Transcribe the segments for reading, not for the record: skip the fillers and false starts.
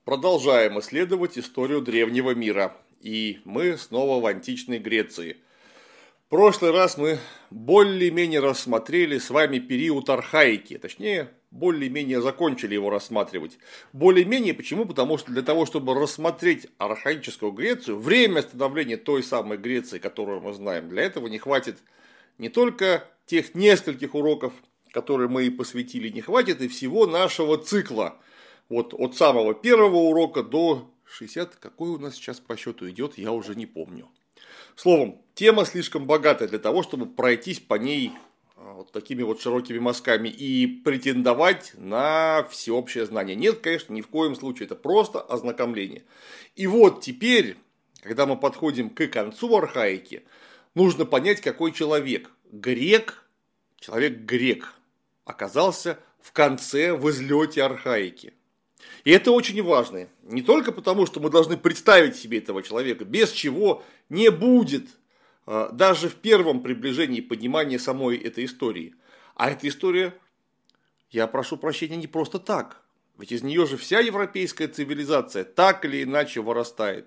Продолжаем исследовать историю древнего мира. И мы снова в античной Греции. В прошлый раз мы более-менее рассмотрели с вами период архаики. Точнее, более-менее закончили его рассматривать. Более-менее почему? Потому что для того, чтобы рассмотреть архаическую Грецию, время становления той самой Греции, которую мы знаем, для этого не хватит не только тех нескольких уроков, которые мы и посвятили, не хватит и всего нашего цикла. Вот от самого первого урока до 60, какой у нас сейчас по счету идет, я уже не помню. Словом, тема слишком богатая для того, чтобы пройтись по ней вот такими вот широкими мазками и претендовать на всеобщее знание. Нет, конечно, ни в коем случае, это просто ознакомление. И вот теперь, когда мы подходим к концу архаики, нужно понять, какой человек, человек-грек, оказался в конце, в излете архаики. И это очень важно. Не только потому, что мы должны представить себе этого человека, без чего не будет даже в первом приближении понимания самой этой истории. А эта история, я прошу прощения, не просто так. Ведь из нее же вся европейская цивилизация так или иначе вырастает.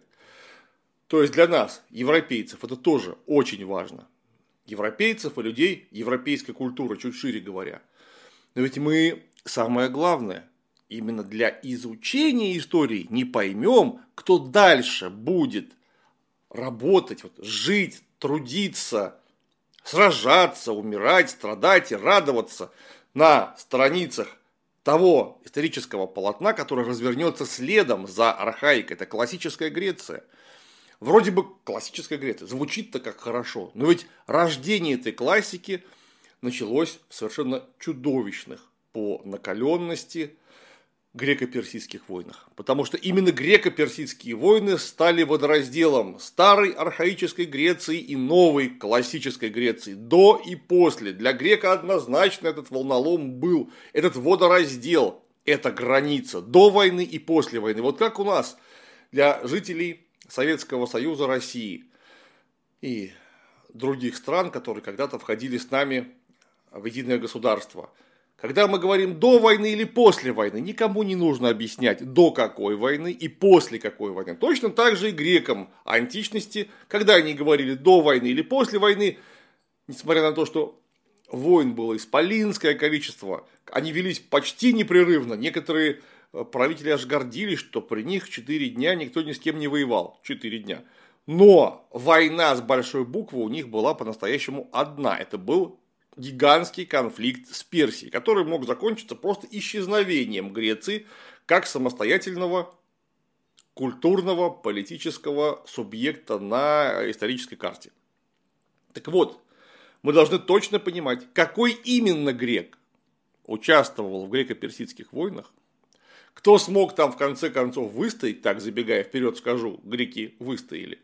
То есть для нас, европейцев, это тоже очень важно. Европейцев и людей европейской культуры, чуть шире говоря. Но ведь мы, самое главное, именно для изучения истории не поймем, кто дальше будет работать, жить, трудиться, сражаться, умирать, страдать и радоваться на страницах того исторического полотна, которое развернется следом за архаикой. Это классическая Греция. Вроде бы классическая Греция, звучит-то как хорошо, но ведь рождение этой классики началось в совершенно чудовищных по накаленности греко-персидских войнах. Потому что именно греко-персидские войны стали водоразделом старой архаической Греции и новой классической Греции. До и после. Для грека однозначно этот волнолом был. Этот водораздел, эта граница. До войны и после войны. Вот как у нас для жителей Советского Союза, России и других стран, которые когда-то входили с нами в единое государство. Когда мы говорим до войны или после войны, никому не нужно объяснять, до какой войны и после какой войны. Точно так же и грекам античности, когда они говорили до войны или после войны, несмотря на то, что войн было исполинское количество, они велись почти непрерывно. Некоторые правители аж гордились, что при них 4 дня никто ни с кем не воевал. 4 дня. Но война с большой буквы у них была по-настоящему одна. Это был гигантский конфликт с Персией, который мог закончиться просто исчезновением Греции как самостоятельного культурного, политического субъекта на исторической карте. Так вот, мы должны точно понимать, какой именно грек участвовал в греко-персидских войнах, кто смог там в конце концов выстоять, так забегая вперед скажу, греки выстояли,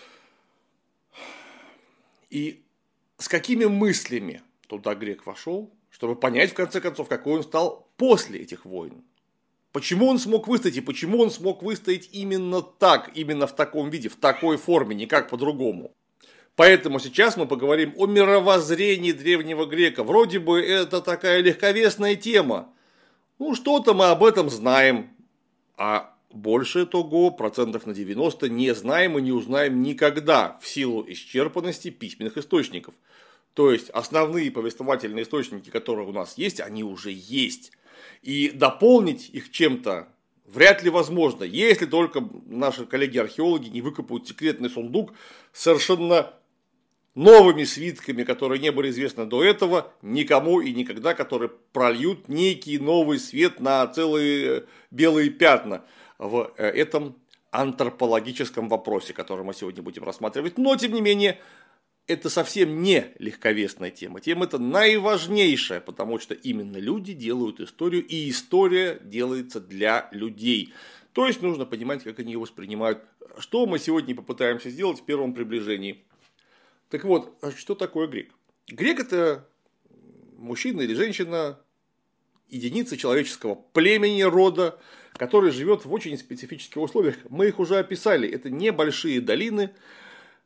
и с какими мыслями туда грек вошел, чтобы понять, в конце концов, какой он стал после этих войн. Почему он смог выстоять и почему он смог выстоять именно так, именно в таком виде, в такой форме, никак по-другому. Поэтому сейчас мы поговорим о мировоззрении древнего грека. Вроде бы это такая легковесная тема. Ну, что-то мы об этом знаем, а больше того, процентов на 90 не знаем и не узнаем никогда в силу исчерпанности письменных источников. То есть, основные повествовательные источники, которые у нас есть, они уже есть. И дополнить их чем-то вряд ли возможно, если только наши коллеги-археологи не выкопают секретный сундук с совершенно новыми свитками, которые не были известны до этого никому и никогда, которые прольют некий новый свет на целые белые пятна в этом антропологическом вопросе, который мы сегодня будем рассматривать. Но, тем не менее, это совсем не легковесная тема. Тема эта наиважнейшая, потому что именно люди делают историю, и история делается для людей. То есть, нужно понимать, как они ее воспринимают. Что мы сегодня попытаемся сделать в первом приближении. Так вот, что такое грек? Грек – это мужчина или женщина, единица человеческого племени, рода, который живет в очень специфических условиях. Мы их уже описали. Это небольшие долины,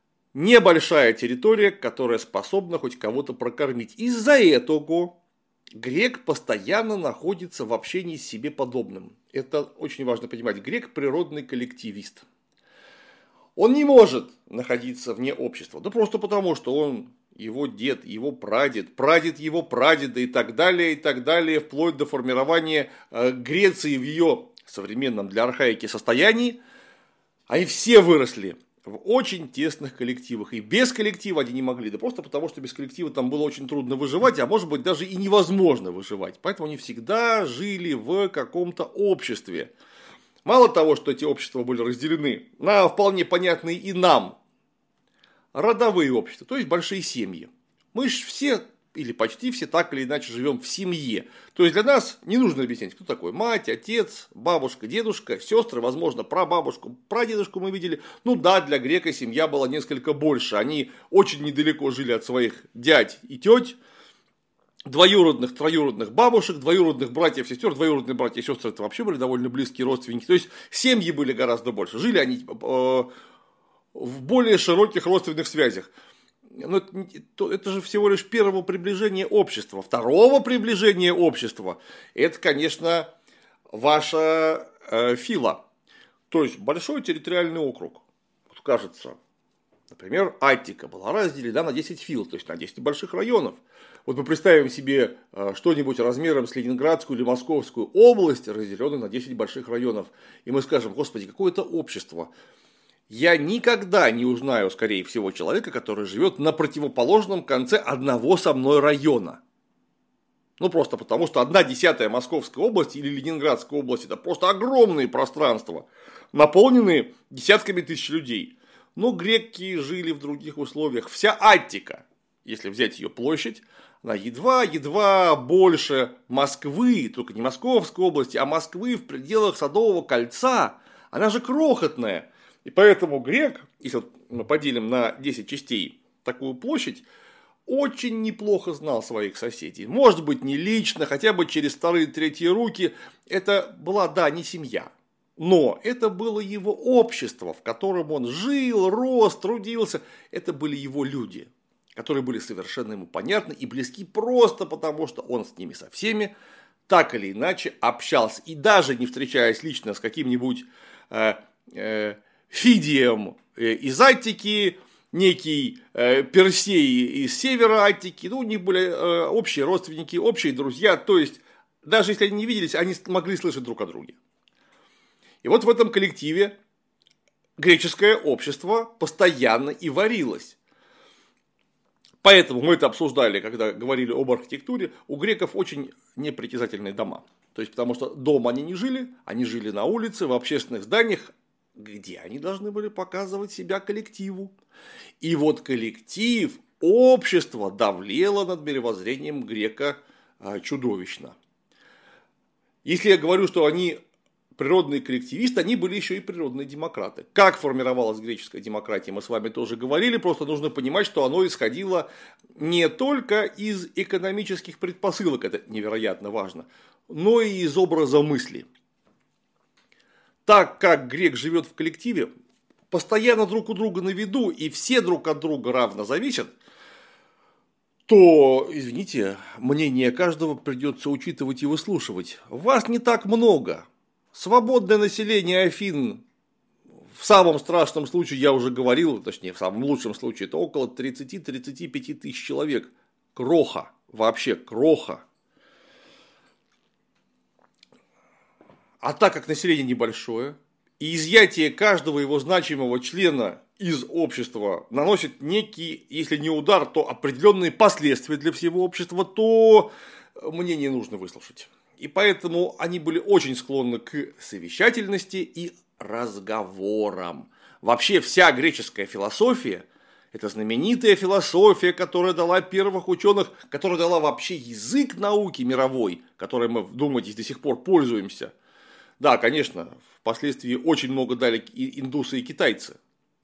небольшая территория, которая способна хоть кого-то прокормить. Из-за этого Грек постоянно находится в общении с себе подобным. Это очень важно понимать. Грек – природный коллективист. Он не может находиться вне общества. Да просто потому, что он, его дед, его прадед, прадед его прадеда и так далее, вплоть до формирования Греции в ее современном для архаики состоянии, они все выросли в очень тесных коллективах. И без коллектива они не могли. Да просто потому, что без коллектива там было очень трудно выживать, а может быть даже и невозможно выживать. Поэтому они всегда жили в каком-то обществе. Мало того, что эти общества были разделены на вполне понятные и нам родовые общества, то есть большие семьи. Мы же все, или почти все, так или иначе живем в семье. То есть для нас не нужно объяснять, кто такой мать, отец, бабушка, дедушка, сестры, возможно, прабабушку, прадедушку мы видели. Ну да, для грека семья была несколько больше. Они очень недалеко жили от своих дядь и теть. Двоюродных, троюродных бабушек, двоюродных братьев, сестер, двоюродные братья и сестры это вообще были довольно близкие родственники. То есть семьи были гораздо больше. Жили они в более широких родственных связях. Но это же всего лишь первого приближения общества. Второго приближения общества это, конечно, ваша фила. То есть большой территориальный округ. Вот кажется, например, Аттика была разделена на 10 фил, то есть на 10 больших районов. Вот мы представим себе что-нибудь размером с Ленинградскую или Московскую область, разделенную на 10 больших районов. И мы скажем, господи, какое это общество. Я никогда не узнаю, скорее всего, человека, который живет на противоположном конце одного со мной района. Ну, просто потому, что 1/10 Московской области или Ленинградской области – это просто огромные пространства, наполненные десятками тысяч людей. Но греки жили в других условиях. Вся Аттика, если взять ее площадь, она едва больше Москвы, только не Московской области, а Москвы в пределах Садового кольца. Она же крохотная. И поэтому грек, если мы поделим на 10 частей такую площадь, очень неплохо знал своих соседей. Может быть, не лично, хотя бы через вторые, третьи руки. Это была, да, не семья. Но это было его общество, в котором он жил, рос, трудился. Это были его люди, которые были совершенно ему понятны и близки просто потому, что он с ними со всеми так или иначе общался. И даже не встречаясь лично с каким-нибудь Фидием из Аттики, некий Персей из севера Аттики, ну, у них были общие родственники, общие друзья. То есть, даже если они не виделись, они могли слышать друг о друге. И вот в этом коллективе греческое общество постоянно и варилось. Поэтому мы это обсуждали, когда говорили об архитектуре. У греков очень непритязательные дома. То есть, потому что дома они жили на улице, в общественных зданиях, где они должны были показывать себя коллективу. И вот коллектив, общество давлело над мировоззрением грека чудовищно. Если я говорю, что они природные коллективисты, они были еще и природные демократы. Как формировалась греческая демократия, мы с вами тоже говорили, просто нужно понимать, что оно исходило не только из экономических предпосылок, это невероятно важно, но и из образа мысли. Так как грек живет в коллективе, постоянно друг у друга на виду, и все друг от друга равно зависят, то, извините, мнение каждого придется учитывать и выслушивать. Вас не так много. Свободное население Афин, в самом страшном случае, я уже говорил, точнее, в самом лучшем случае, это около 30-35 тысяч человек. Кроха, вообще кроха. А так как население небольшое, и изъятие каждого его значимого члена из общества наносит некий, если не удар, то определенные последствия для всего общества, то мнение нужно выслушать. И поэтому они были очень склонны к совещательности и разговорам. Вообще вся греческая философия – это знаменитая философия, которая дала первых ученых, которая дала вообще язык науки мировой, которой мы, вдумайтесь, до сих пор пользуемся. Да, конечно, впоследствии очень много дали и индусы, и китайцы.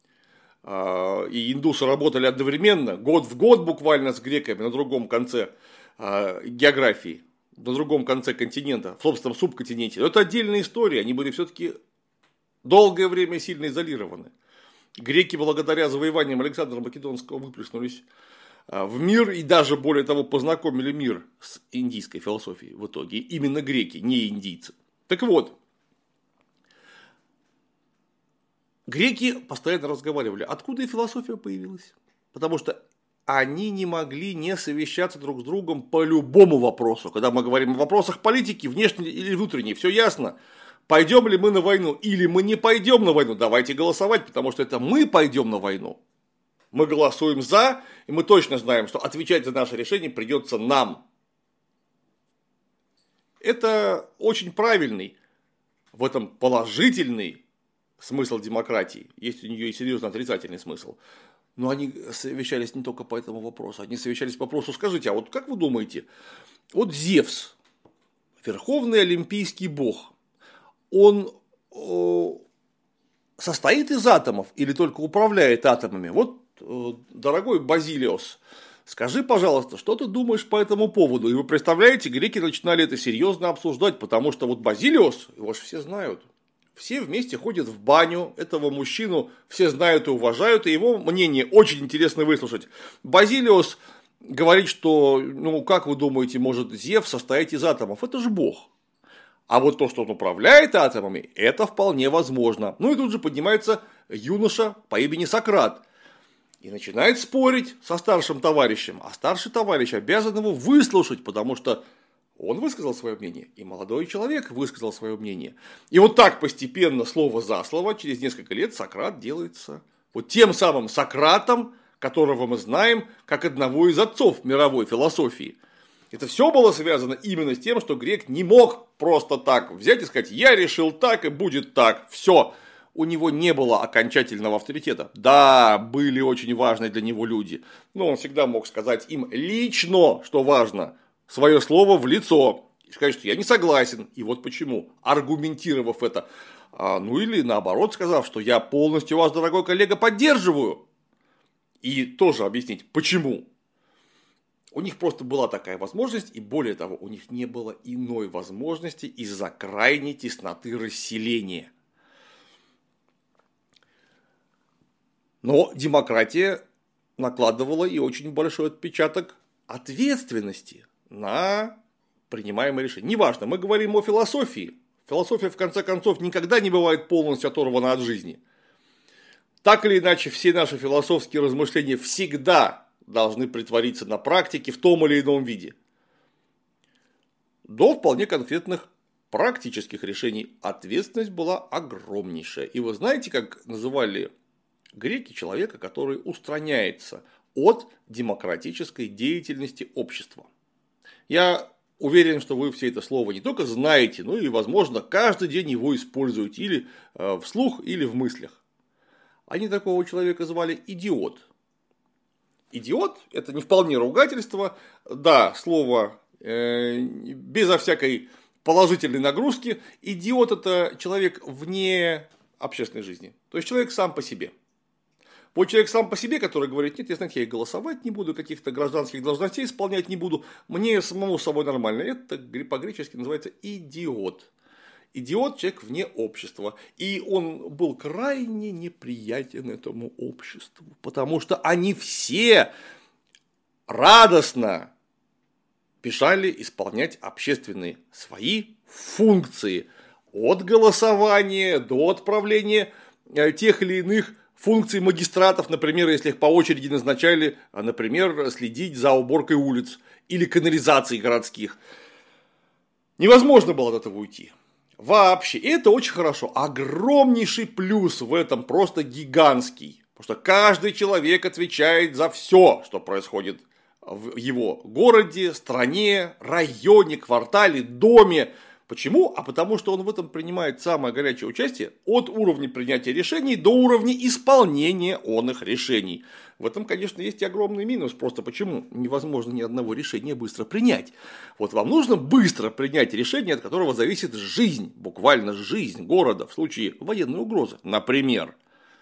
И индусы работали одновременно, год в год буквально с греками на другом конце географии. На другом конце континента, в собственном субконтиненте. Но это отдельная история, они были все-таки долгое время сильно изолированы. Греки благодаря завоеваниям Александра Македонского выплеснулись в мир и даже, более того, познакомили мир с индийской философией в итоге. Именно греки, не индийцы. Так вот, греки постоянно разговаривали, откуда и философия появилась. Потому что они не могли не совещаться друг с другом по любому вопросу. Когда мы говорим о вопросах политики, внешней или внутренней, все ясно. Пойдем ли мы на войну или мы не пойдем на войну, давайте голосовать, потому что это мы пойдем на войну. Мы голосуем за, и мы точно знаем, что отвечать за наше решение придется нам. Это очень правильный, в этом положительный смысл демократии. Есть у нее и серьезно отрицательный смысл. Но они совещались не только по этому вопросу. Они совещались по вопросу, скажите, а вот как вы думаете, вот Зевс, верховный олимпийский бог, он состоит из атомов или только управляет атомами? Вот, дорогой Базилиос, скажи, пожалуйста, что ты думаешь по этому поводу? И вы представляете, греки начинали это серьезно обсуждать, потому что вот Базилиос, его же все знают. Все вместе ходят в баню, этого мужчину все знают и уважают, и его мнение очень интересно выслушать. Базилиос говорит, что, ну, как вы думаете, может Зевс состоять из атомов? Это же бог. А вот то, что он управляет атомами, это вполне возможно. Ну и тут же поднимается юноша по имени Сократ. И начинает спорить со старшим товарищем. А старший товарищ обязан его выслушать, потому что он высказал свое мнение, и молодой человек высказал свое мнение. И вот так постепенно, слово за слово, через несколько лет Сократ делается вот тем самым Сократом, которого мы знаем как одного из отцов мировой философии. Это все было связано именно с тем, что грек не мог просто так взять и сказать: я решил так и будет так, все. У него не было окончательного авторитета. Да, были очень важные для него люди, но он всегда мог сказать им лично, что важно, свое слово в лицо. И сказать, что я не согласен, и вот почему, аргументировав это. Ну или наоборот сказав, что я полностью вас, дорогой коллега, поддерживаю. И тоже объяснить, почему. У них просто была такая возможность, и более того, у них не было иной возможности из-за крайней тесноты расселения. Но демократия накладывала и очень большой отпечаток ответственности на принимаемые решения. Неважно, мы говорим о философии. Философия, в конце концов, никогда не бывает полностью оторвана от жизни. Так или иначе, все наши философские размышления всегда должны притвориться на практике в том или ином виде. До вполне конкретных практических решений ответственность была огромнейшая. И вы знаете, как называли греки человека, который устраняется от демократической деятельности общества? Я уверен, что вы все это слово не только знаете, но и, возможно, каждый день его используете или вслух, или в мыслях. Они такого человека звали идиот. Идиот – это не вполне ругательство, да, слово безо всякой положительной нагрузки. Идиот – это человек вне общественной жизни, то есть человек сам по себе. Вот человек сам по себе, который говорит: нет, я, знаете, я и голосовать не буду, каких-то гражданских должностей исполнять не буду, мне самому с собой нормально. Это по-гречески называется идиот. Идиот – человек вне общества. И он был крайне неприятен этому обществу, потому что они все радостно бежали исполнять общественные свои функции. От голосования до отправления тех или иных функций магистратов, например, если их по очереди назначали, например, следить за уборкой улиц или канализацией городских. Невозможно было от этого уйти. Вообще, и это очень хорошо. Огромнейший плюс в этом, просто гигантский. Потому что каждый человек отвечает за все, что происходит в его городе, стране, районе, квартале, доме. Почему? А потому что он в этом принимает самое горячее участие от уровня принятия решений до уровня исполнения онных решений. В этом, конечно, есть и огромный минус. Просто почему? Невозможно ни одного решения быстро принять. Вот вам нужно быстро принять решение, от которого зависит жизнь, буквально жизнь города в случае военной угрозы, например.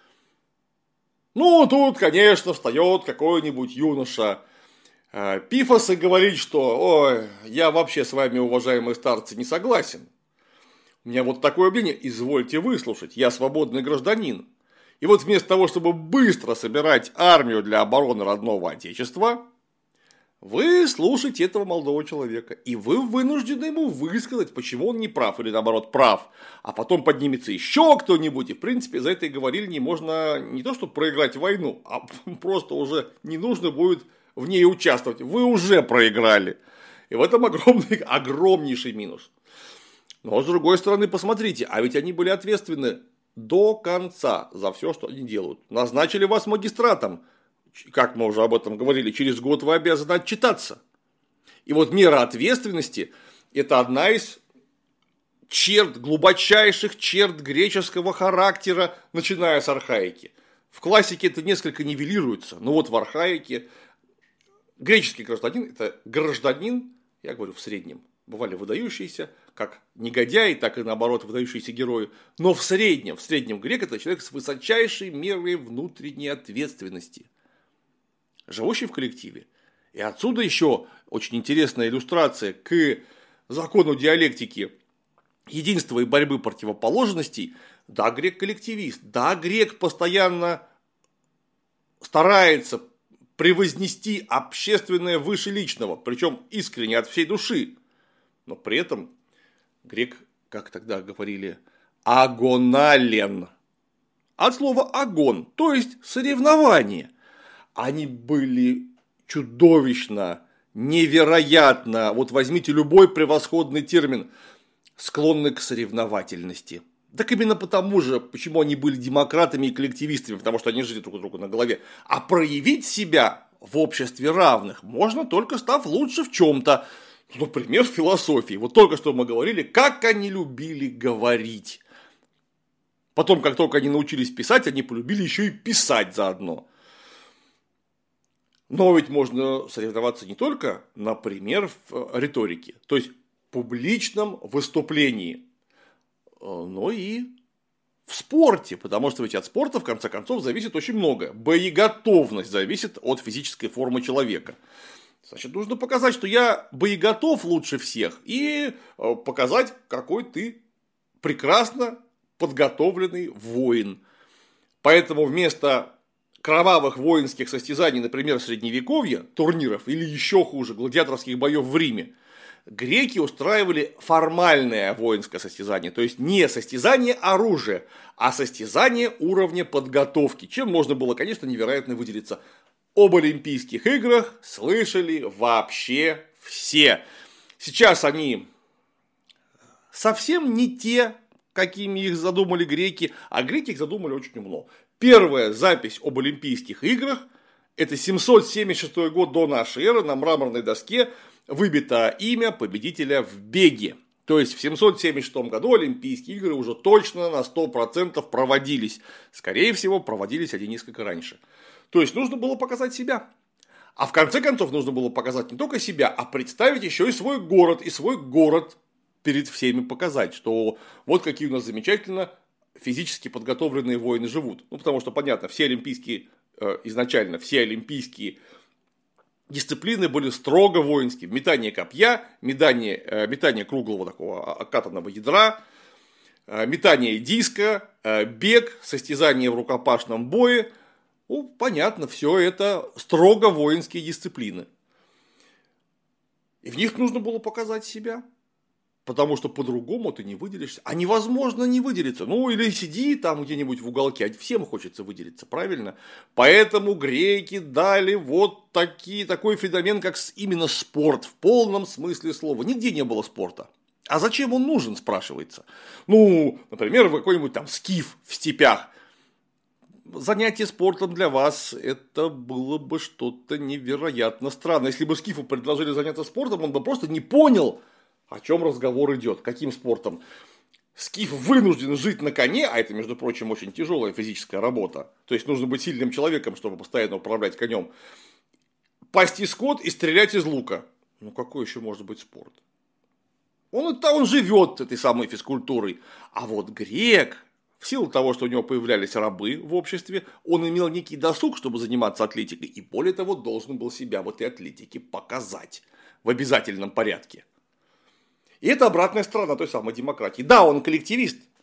Ну, тут, конечно, встает какой-нибудь юноша Пифос и говорит, что: ой, я вообще с вами, уважаемые старцы, не согласен. У меня вот такое мнение, извольте выслушать, я свободный гражданин. И вот вместо того, чтобы быстро собирать армию для обороны родного отечества, вы слушаете этого молодого человека, и вы вынуждены ему высказать, почему он не прав, или наоборот прав, а потом поднимется еще кто-нибудь, и в принципе за это и говорили, не можно не то, чтобы проиграть войну, а просто уже не нужно будет в ней участвовать, вы уже проиграли. И в этом огромнейший минус. Но с другой стороны, посмотрите, а ведь они были ответственны до конца за все, что они делают. Назначили вас магистратом. Как мы уже об этом говорили, через год вы обязаны отчитаться. И вот мера ответственности – это одна из черт, глубочайших черт греческого характера, начиная с архаики. В классике это несколько нивелируется, но вот в архаике греческий гражданин – это гражданин, я говорю в среднем, бывали выдающиеся, как негодяи, так и наоборот выдающиеся герои, но в среднем грек – это человек с высочайшей мерой внутренней ответственности, живущий в коллективе. И отсюда еще очень интересная иллюстрация к закону диалектики единства и борьбы противоположностей. Да, грек коллективист, да, грек постоянно старается превознести общественное выше личного, причем искренне от всей души. Но при этом грек, как тогда говорили, агонален. От слова агон, то есть соревнование. Они были чудовищно, невероятно, вот возьмите любой превосходный термин, склонны к соревновательности. Так именно потому же, почему они были демократами и коллективистами, потому что они жили друг у друга на голове. А проявить себя в обществе равных можно только став лучше в чем-то. Например, в философии. Вот только что мы говорили, как они любили говорить. Потом, как только они научились писать, они полюбили еще и писать заодно. Но ведь можно соревноваться не только, например, в риторике, то есть в публичном выступлении, но и в спорте, потому что ведь от спорта, в конце концов, зависит очень многое. Боеготовность зависит от физической формы человека. Значит, нужно показать, что я боеготов лучше всех, и показать, какой ты прекрасно подготовленный воин. Поэтому вместо кровавых воинских состязаний, например, средневековья, турниров или еще хуже, гладиаторских боев в Риме, греки устраивали формальное воинское состязание, то есть не состязание оружия, а состязание уровня подготовки, чем можно было, конечно, невероятно выделиться. Об Олимпийских играх слышали вообще все. Сейчас они совсем не те, какими их задумали греки, а греки их задумали очень умно. Первая запись об Олимпийских играх – это 776 год до нашей эры, на мраморной доске выбито имя победителя в беге. То есть в 776 году Олимпийские игры уже точно на 100% проводились. Скорее всего, проводились они несколько раньше. То есть нужно было показать себя. А в конце концов нужно было показать не только себя, а представить еще и свой город перед всеми показать, что вот какие у нас замечательно физически подготовленные воины живут. Ну, потому что, понятно, изначально все олимпийские дисциплины были строго воинские. Метание копья, метание круглого такого окатанного ядра, метание диска, бег, состязание в рукопашном бое. Ну, понятно, все это строго воинские дисциплины. И в них нужно было показать себя. Потому что по-другому ты не выделишься. А невозможно не выделиться. Ну, или сиди там где-нибудь в уголке. А всем хочется выделиться, правильно? Поэтому греки дали вот такой феномен, как именно спорт. В полном смысле слова. Нигде не было спорта. А зачем он нужен, спрашивается. Ну, например, какой-нибудь там скиф в степях. Занятие спортом для вас это было бы что-то невероятно странное. Если бы скифу предложили заняться спортом, он бы просто не понял, о чем разговор идет, каким спортом. Скиф вынужден жить на коне, а это, между прочим, очень тяжелая физическая работа. То есть нужно быть сильным человеком, чтобы постоянно управлять конем. Пасти скот и стрелять из лука. Ну какой еще может быть спорт? Он живет этой самой физкультурой. А вот грек, в силу того, что у него появлялись рабы в обществе, он имел некий досуг, чтобы заниматься атлетикой. И более того, должен был себя в этой атлетике показать в обязательном порядке. И это обратная сторона той самой демократии. Да, он коллективист,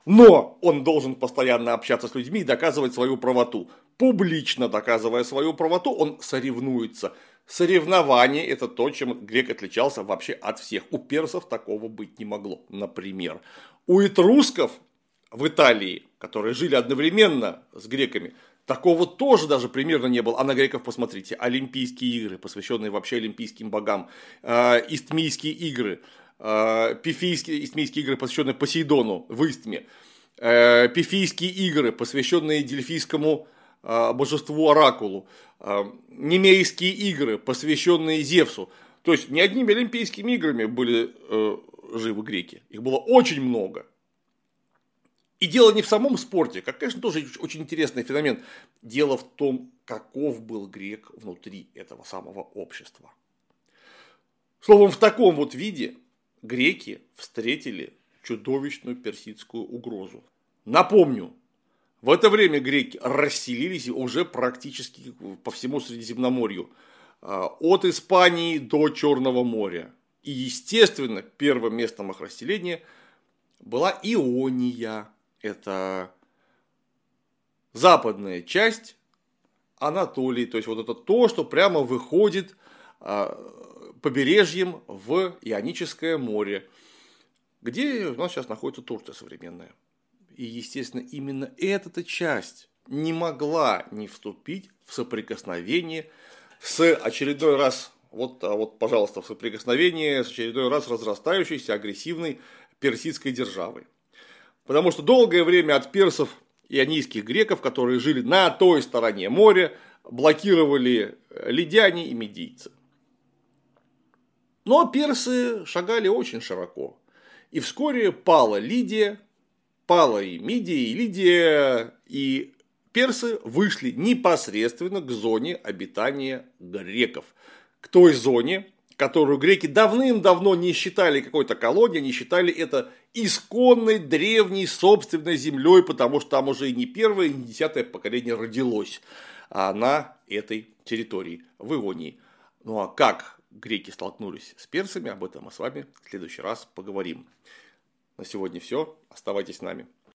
Но он должен постоянно общаться с людьми и доказывать свою правоту. Публично доказывая свою правоту, он соревнуется. Соревнование – это то, чем грек отличался вообще от всех. У персов такого быть не могло, например. У этрусков в Италии, которые жили одновременно с греками, такого тоже даже примерно не было. А на греков посмотрите. Олимпийские игры, посвященные вообще олимпийским богам. Истмийские игры. Истмийские игры, посвященные Посейдону в Истме. Пифийские игры, посвященные дельфийскому божеству Оракулу. Немейские игры, посвященные Зевсу. То есть не одними олимпийскими играми были живы греки. Их было очень много. И дело не в самом спорте, как, конечно, тоже очень интересный феномен. Дело в том, каков был грек внутри этого самого общества. Словом, в таком вот виде греки встретили чудовищную персидскую угрозу. Напомню, в это время греки расселились уже практически по всему Средиземноморью. От Испании до Черного моря. И, естественно, первым местом их расселения была Иония. Это западная часть Анатолии. То есть, вот это то, что прямо выходит побережьем в Ионическое море, где у нас сейчас находится Турция современная. И, естественно, именно эта часть не могла не вступить в соприкосновение с очередной раз, пожалуйста, в соприкосновение с очередной раз разрастающейся агрессивной персидской державой. Потому что долгое время от персов и ионийских греков, которые жили на той стороне моря, блокировали лидяне и медийцы. Но персы шагали очень широко. И вскоре пала Лидия, пала и Мидия, и Лидия, и персы вышли непосредственно к зоне обитания греков. К той зоне, которую греки давным-давно не считали какой-то колонией, не считали это исконной, древней, собственной землей, потому что там уже и не первое, и не десятое поколение родилось на этой территории, в Ионии. Ну а как греки столкнулись с персами, об этом мы с вами в следующий раз поговорим. На сегодня все. Оставайтесь с нами.